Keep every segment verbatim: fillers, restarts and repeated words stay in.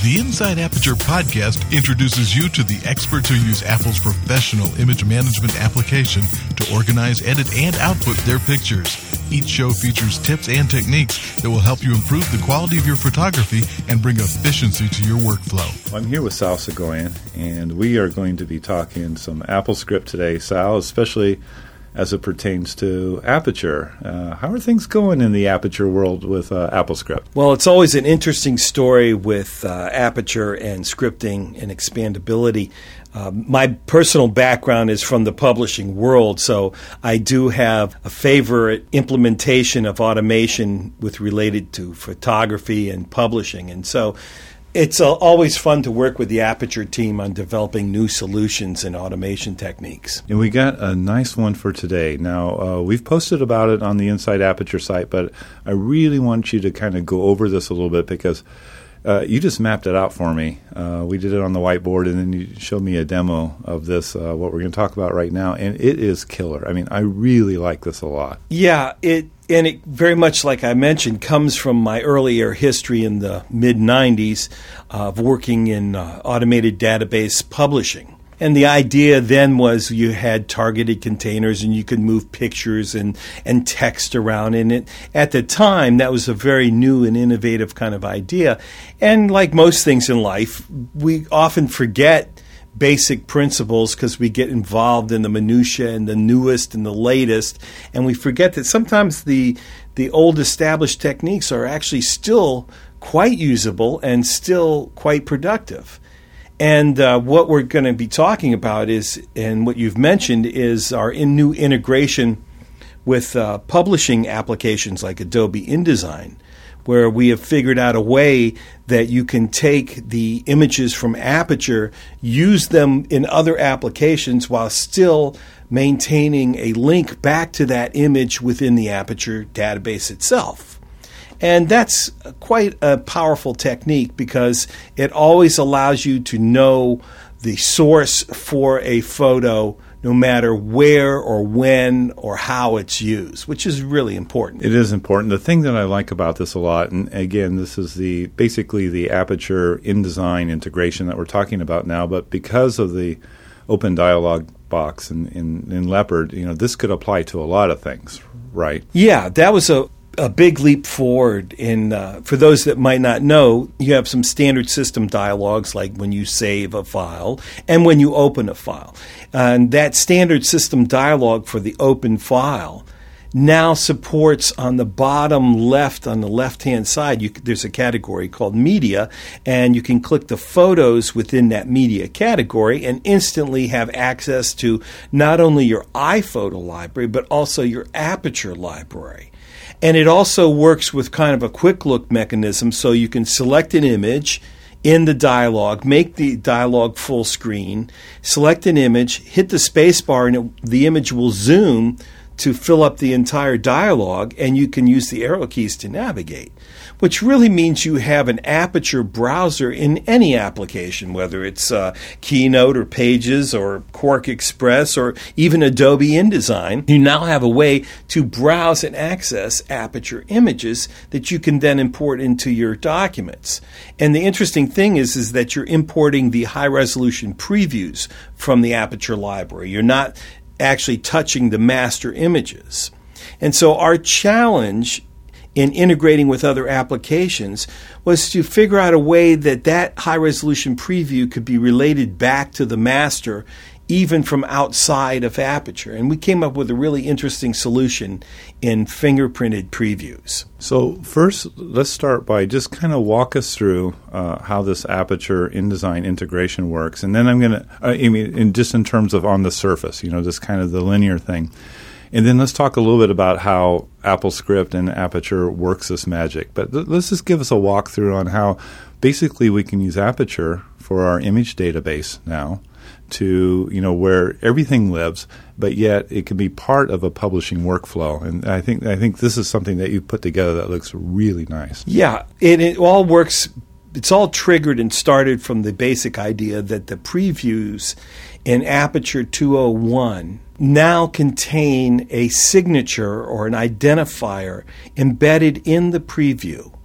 The Inside Aperture podcast introduces you to the experts who use Apple's professional image management application to organize, edit, and output their pictures. Each show features tips and techniques that will help you improve the quality of your photography and bring efficiency to your workflow. I'm here with Sal Soghoian, and we are going to be talking some AppleScript today, Sal, especially as it pertains to Aperture. Uh, how are things going in the Aperture world with uh, AppleScript? Well, it's always an interesting story with uh, Aperture and scripting and expandability. Uh, my personal background is from the publishing world, so I do have a favorite implementation of automation with related to photography and publishing. And so it's uh, always fun to work with the Aperture team on developing new solutions and automation techniques. And we got a nice one for today. Now, uh, we've posted about it on the Inside Aperture site, but I really want you to kind of go over this a little bit because uh, you just mapped it out for me. Uh, we did it on the whiteboard, and then you showed me a demo of this, uh, what we're going to talk about right now, and it is killer. I mean, I really like this a lot. Yeah, it And it very much, like I mentioned, comes from my earlier history in the mid nineties of working in uh, automated database publishing. And the idea then was you had targeted containers and you could move pictures and, and text around in it. At the time, that was a very new and innovative kind of idea. And like most things in life, we often forget basic principles because we get involved in the minutia and the newest and the latest, and we forget that sometimes the the old established techniques are actually still quite usable and still quite productive. And uh, what we're going to be talking about is, and what you've mentioned, is our in new integration with uh, publishing applications like Adobe InDesign, where we have figured out a way that you can take the images from Aperture, use them in other applications while still maintaining a link back to that image within the Aperture database itself. And that's quite a powerful technique because it always allows you to know the source for a photo no matter where or when or how it's used, which is really important. It is important. The thing that I like about this a lot, and again, this is the basically the Aperture InDesign integration that we're talking about now, but because of the open dialog box in, in, in Leopard, you know, this could apply to a lot of things, right? Yeah, that was a a big leap forward. In uh, for those that might not know, you have some standard system dialogues like when you save a file and when you open a file. And that standard system dialog for the open file now supports on the bottom left, on the left-hand side, you, there's a category called Media, and you can click the photos within that Media category and instantly have access to not only your iPhoto library, but also your Aperture library. And it also works with kind of a quick look mechanism, so you can select an image in the dialog, make the dialog full screen, select an image, hit the space bar, and it, the image will zoom to fill up the entire dialog, and you can use the arrow keys to navigate, which really means you have an Aperture browser in any application, whether it's uh, Keynote or Pages or Quark Express or even Adobe InDesign. You now have a way to browse and access Aperture images that you can then import into your documents. And the interesting thing is, is that you're importing the high-resolution previews from the Aperture library. You're not actually touching the master images. And so our challenge in integrating with other applications was to figure out a way that that high-resolution preview could be related back to the master even from outside of Aperture. And we came up with a really interesting solution in fingerprinted previews. So first, let's start by just kind of walk us through uh, how this Aperture InDesign integration works. And then I'm going to, uh, I mean, in, just in terms of on the surface, you know, just kind of the linear thing. And then let's talk a little bit about how AppleScript and Aperture works this magic. But th- let's just give us a walkthrough on how basically we can use Aperture for our image database now to, you know, where everything lives, but yet it can be part of a publishing workflow. And I think I think this is something that you put together that looks really nice. Yeah, it, it all works. It's all triggered and started from the basic idea that the previews in Aperture two oh one now contain a signature or an identifier embedded in the preview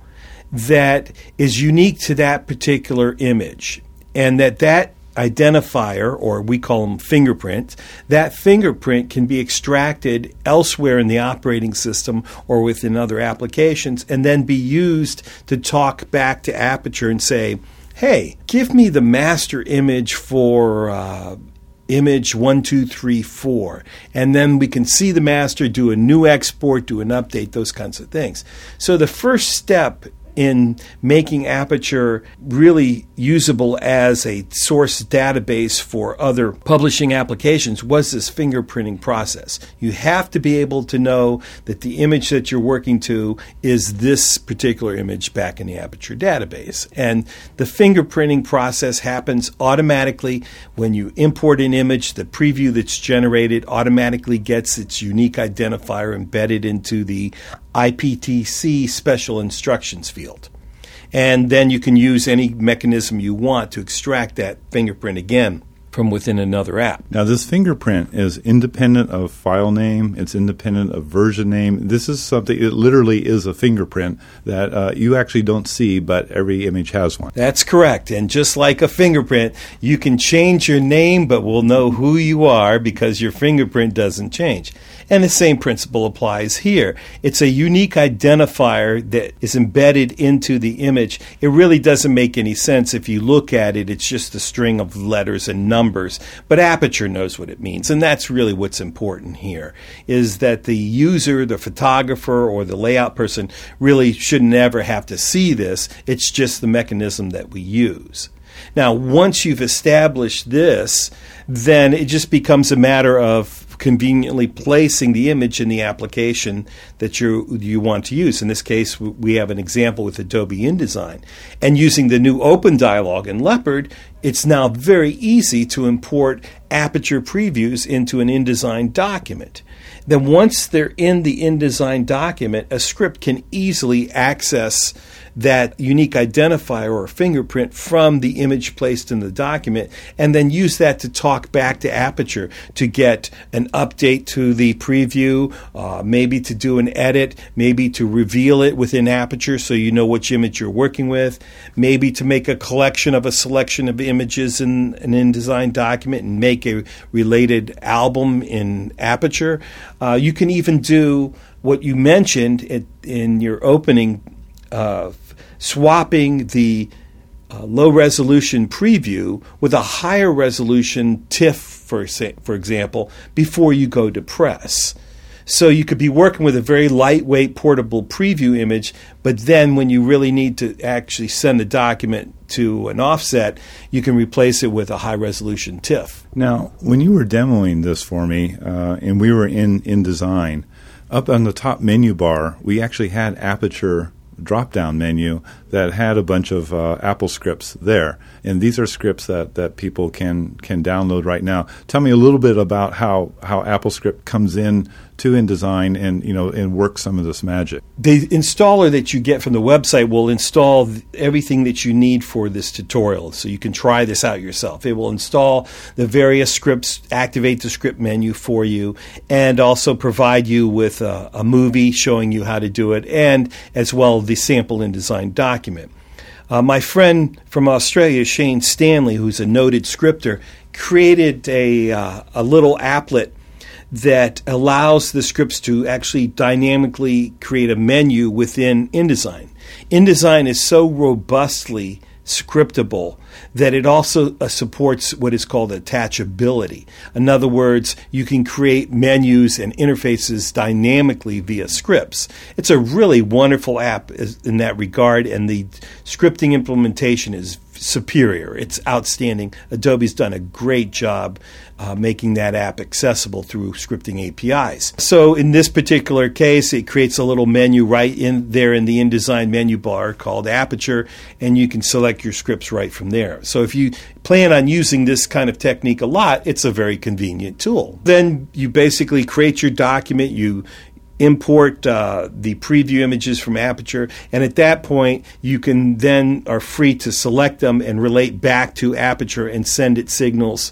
that is unique to that particular image, and that that identifier, or we call them fingerprint, that fingerprint can be extracted elsewhere in the operating system or within other applications and then be used to talk back to Aperture and say, hey, give me the master image for uh, image one, two, three, four. And then we can see the master, do a new export, do an update, those kinds of things. So the first step in making Aperture really usable as a source database for other publishing applications was this fingerprinting process. You have to be able to know that the image that you're working to is this particular image back in the Aperture database. And the fingerprinting process happens automatically when you import an image. The preview that's generated automatically gets its unique identifier embedded into the I P T C special instructions field. And then you can use any mechanism you want to extract that fingerprint again from within another app. Now, this fingerprint is independent of file name. It's independent of version name. This is something, it literally is a fingerprint that uh, you actually don't see, but every image has one. That's correct. And just like a fingerprint, you can change your name, but we'll know who you are because your fingerprint doesn't change. And the same principle applies here. It's a unique identifier that is embedded into the image. It really doesn't make any sense if you look at it. It's just a string of letters and numbers. But Aperture knows what it means. And that's really what's important here, is that the user, the photographer, or the layout person really should never have to see this. It's just the mechanism that we use. Now, once you've established this, then it just becomes a matter of conveniently placing the image in the application that you you want to use. In this case, we have an example with Adobe InDesign. And using the new Open dialog in Leopard, it's now very easy to import Aperture previews into an InDesign document. Then once they're in the InDesign document, a script can easily access that unique identifier or fingerprint from the image placed in the document and then use that to talk back to Aperture to get an update to the preview, uh, maybe to do an edit, maybe to reveal it within Aperture so you know which image you're working with, maybe to make a collection of a selection of images in an InDesign document and make a related album in Aperture. Uh, you can even do what you mentioned it, in your opening, uh, swapping the uh, low-resolution preview with a higher resolution TIFF, for, for example, before you go to press. So you could be working with a very lightweight portable preview image, but then when you really need to actually send the document to an offset, you can replace it with a high-resolution TIFF. Now, when you were demoing this for me, uh, and we were in InDesign, up on the top menu bar, we actually had Aperture drop-down menu that had a bunch of uh, Apple scripts there. And these are scripts that, that people can can download right now. Tell me a little bit about how, how AppleScript comes in to InDesign and, you know, and works some of this magic. The installer that you get from the website will install everything that you need for this tutorial, so you can try this out yourself. It will install the various scripts, activate the script menu for you, and also provide you with a, a movie showing you how to do it, and as well the sample InDesign document. Uh, my friend from Australia, Shane Stanley, who's a noted scripter, created a, uh, a little applet that allows the scripts to actually dynamically create a menu within InDesign. InDesign is so robustly scriptable that it also uh, supports what is called attachability. In other words, you can create menus and interfaces dynamically via scripts. It's a really wonderful app in that regard, and the scripting implementation is superior. It's outstanding. Adobe's done a great job uh, making that app accessible through scripting A P Is. So in this particular case, it creates a little menu right in there in the InDesign menu bar called Aperture, and you can select your scripts right from there. So if you plan on using this kind of technique a lot, it's a very convenient tool. Then you basically create your document, you import uh, the preview images from Aperture, and at that point you can then are free to select them and relate back to Aperture and send it signals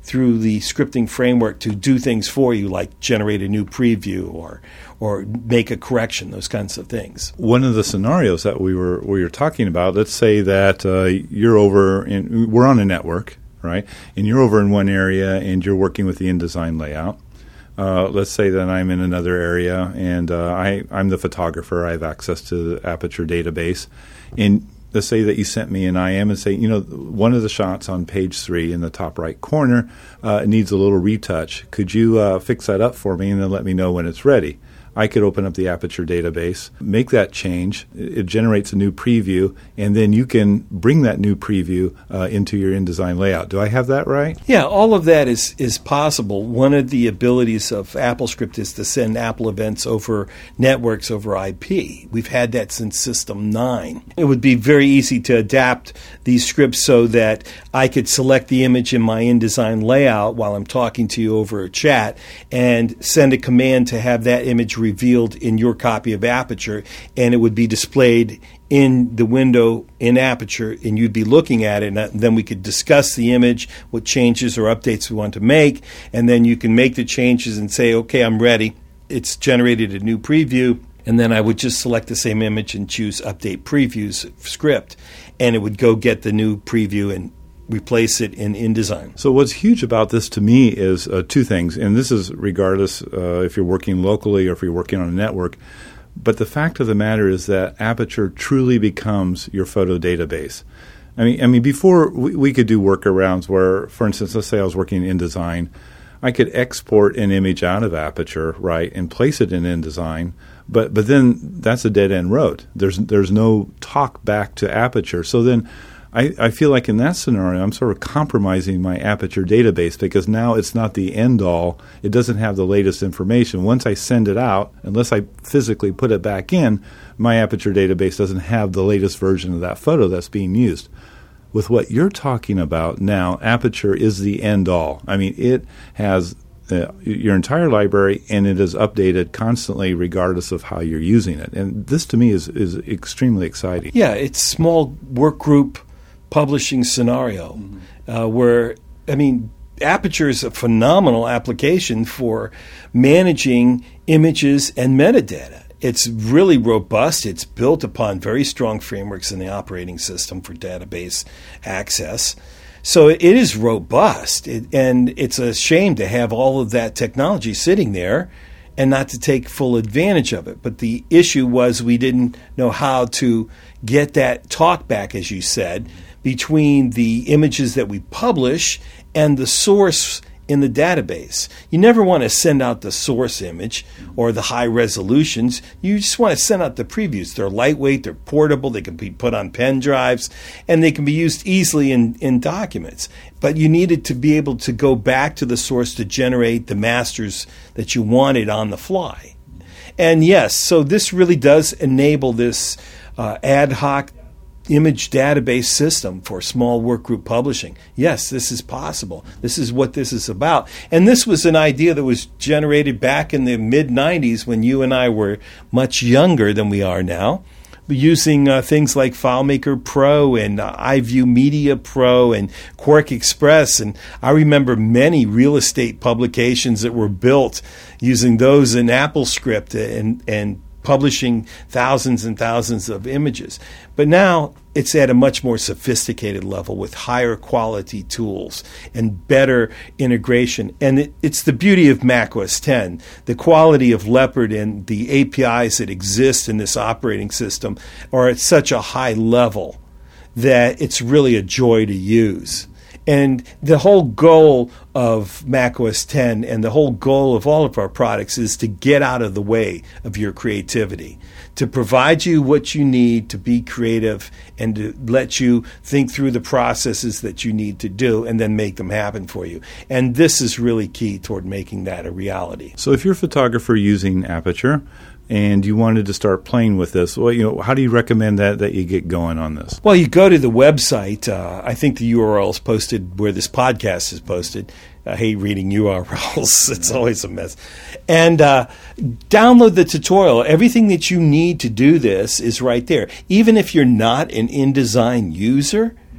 through the scripting framework to do things for you, like generate a new preview or or make a correction, those kinds of things. One of the scenarios that we were we were talking about, let's say that uh, you're over in, we're on a network, right? And you're over in one area and you're working with the InDesign layout. Uh, let's say that I'm in another area and uh, I, I'm the photographer. I have access to the Aperture database. And let's say that you sent me an I M and say, you know, one of the shots on page three in the top right corner uh, needs a little retouch. Could you uh, fix that up for me and then let me know when it's ready? I could open up the Aperture database, make that change. It generates a new preview, and then you can bring that new preview uh, into your InDesign layout. Do I have that right? Yeah, all of that is, is possible. One of the abilities of AppleScript is to send Apple events over networks over I P. We've had that since System nine. It would be very easy to adapt these scripts so that I could select the image in my InDesign layout while I'm talking to you over a chat and send a command to have that image revealed in your copy of Aperture, and it would be displayed in the window in Aperture, and you'd be looking at it, and then we could discuss the image, what changes or updates we want to make, and then you can make the changes and say, okay, I'm ready. It's generated a new preview, and then I would just select the same image and choose Update Previews script, and it would go get the new preview and replace it in InDesign. So what's huge about this to me is uh, two things, and this is regardless uh, if you're working locally or if you're working on a network, but the fact of the matter is that Aperture truly becomes your photo database. I mean, I mean, before we, we could do workarounds where, for instance, let's say I was working in InDesign, I could export an image out of Aperture, right, and place it in InDesign, but but then that's a dead-end road. There's there's no talk back to Aperture. So then I, I feel like in that scenario, I'm sort of compromising my Aperture database because now it's not the end-all. It doesn't have the latest information. Once I send it out, unless I physically put it back in, my Aperture database doesn't have the latest version of that photo that's being used. With what you're talking about now, Aperture is the end-all. I mean, it has uh, your entire library, and it is updated constantly regardless of how you're using it. And this, to me, is, is extremely exciting. Yeah, it's small work group publishing scenario mm-hmm. uh, where, I mean, Aperture is a phenomenal application for managing images and metadata. It's really robust. It's built upon very strong frameworks in the operating system for database access. So it is robust, it, and it's a shame to have all of that technology sitting there and not to take full advantage of it. But the issue was we didn't know how to get that talk back, as you said, between the images that we publish and the source in the database. You never want to send out the source image or the high resolutions. You just want to send out the previews. They're lightweight, they're portable, they can be put on pen drives, and they can be used easily in, in documents. But you needed to be able to go back to the source to generate the masters that you wanted on the fly. And yes, so this really does enable this uh, ad hoc image database system for small workgroup publishing. Yes, this is possible. This is what this is about. And this was an idea that was generated back in the mid nineties when you and I were much younger than we are now, using uh, things like FileMaker Pro and uh, iView Media Pro and Quark Express. And I remember many real estate publications that were built using those in AppleScript and, and publishing thousands and thousands of images. But now it's at a much more sophisticated level with higher quality tools and better integration. And it, it's the beauty of Mac O S ten. The quality of Leopard and the A P Is that exist in this operating system are at such a high level that it's really a joy to use. And the whole goal of Mac O S ten and the whole goal of all of our products is to get out of the way of your creativity, to provide you what you need to be creative and to let you think through the processes that you need to do and then make them happen for you. And this is really key toward making that a reality. So if you're a photographer using Aperture and you wanted to start playing with this, well, you know, how do you recommend that, that you get going on this? Well, you go to the website. Uh, I think the U R L is posted where this podcast is posted. I hate reading U R Ls. It's always a mess. And uh, download the tutorial. Everything that you need to do this is right there. Even if you're not an InDesign user,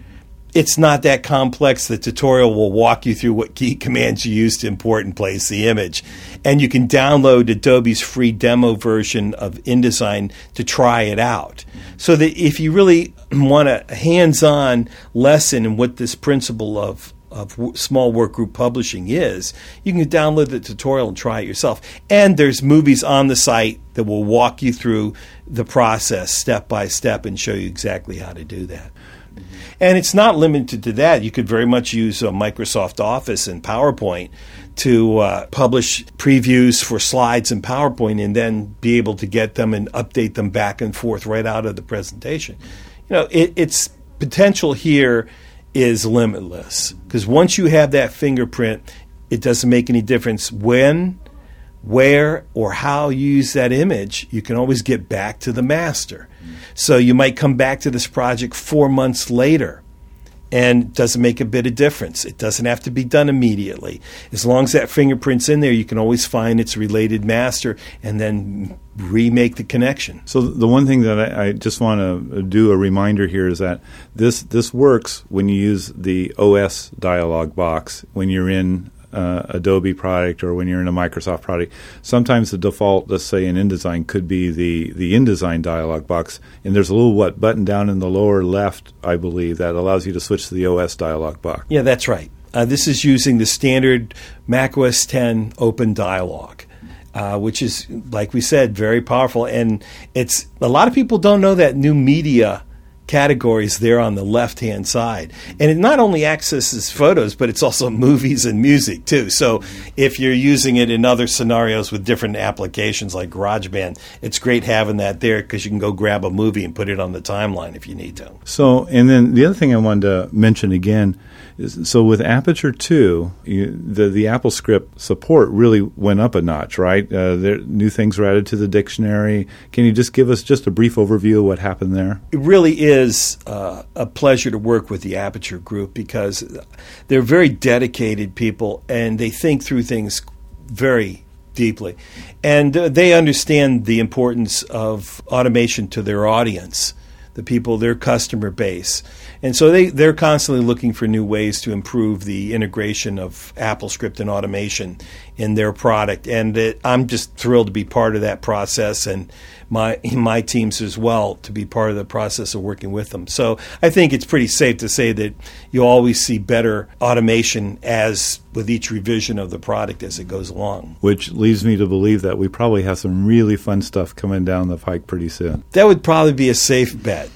it's not that complex. The tutorial will walk you through what key commands you use to import and place the image. And you can download Adobe's free demo version of InDesign to try it out. So that if you really want a hands-on lesson in what this principle of of small work group publishing is, you can download the tutorial and try it yourself. And there's movies on the site that will walk you through the process step by step and show you exactly how to do that. Mm-hmm. And it's not limited to that. You could very much use uh, Microsoft Office and PowerPoint to uh, publish previews for slides in PowerPoint and then be able to get them and update them back and forth right out of the presentation. You know, it, it's potential here is limitless, because once you have that fingerprint, it doesn't make any difference when, where, or how you use that image. You can always get back to the master. Mm-hmm. So you might come back to this project four months later, and it doesn't make a bit of difference. It doesn't have to be done immediately. As long as that fingerprint's in there, you can always find its related master and then remake the connection. So the one thing that I, I just want to do a reminder here is that this this works when you use the O S dialog box when you're in uh, Adobe product or when you're in a Microsoft product. Sometimes the default, let's say in InDesign, could be the, the InDesign dialog box, and there's a little what button down in the lower left, I believe, that allows you to switch to the O S dialog box. Yeah, that's right. Uh, this is using the standard Mac O S ten open dialog. Uh, which is, like we said, very powerful. And it's a lot of people don't know that new media categories there on the left-hand side. And it not only accesses photos, but it's also movies and music, too. So if you're using it in other scenarios with different applications like GarageBand, it's great having that there because you can go grab a movie and put it on the timeline if you need to. So, and then the other thing I wanted to mention again is, so with Aperture two, you, the, the AppleScript support really went up a notch, right? Uh, there, new things were added to the dictionary. Can you just give us just a brief overview of what happened there? It really is uh, a pleasure to work with the Aperture group because they're very dedicated people and they think through things very deeply. And uh, they understand the importance of automation to their audience, the people, their customer base. And so they, they're constantly looking for new ways to improve the integration of AppleScript and automation in their product. And it, I'm just thrilled to be part of that process and my my teams as well to be part of the process of working with them. So I think it's pretty safe to say that you always see better automation as with each revision of the product as it goes along. Which leads me to believe that we probably have some really fun stuff coming down the pike pretty soon. That would probably be a safe bet.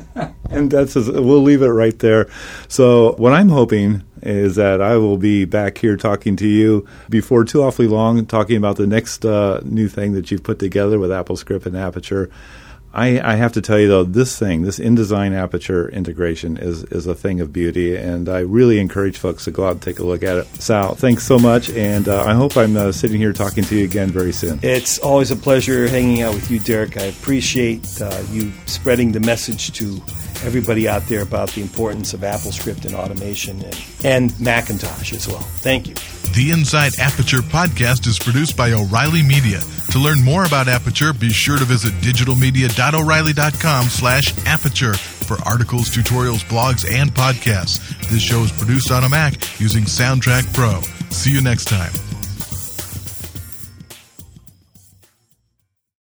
And that's we'll leave it right there. So what I'm hoping is that I will be back here talking to you before too awfully long, talking about the next uh, new thing that you've put together with AppleScript and Aperture. I, I have to tell you, though, this thing, this InDesign Aperture integration is, is a thing of beauty, and I really encourage folks to go out and take a look at it. Sal, thanks so much, and uh, I hope I'm uh, sitting here talking to you again very soon. It's always a pleasure hanging out with you, Derek. I appreciate uh, you spreading the message to everybody out there about the importance of AppleScript and automation and, and Macintosh as well. Thank you. The Inside Aperture podcast is produced by O'Reilly Media. To learn more about Aperture, be sure to visit digitalmedia.o'reilly.com slash aperture for articles, tutorials, blogs, and podcasts. This show is produced on a Mac using Soundtrack Pro. See you next time.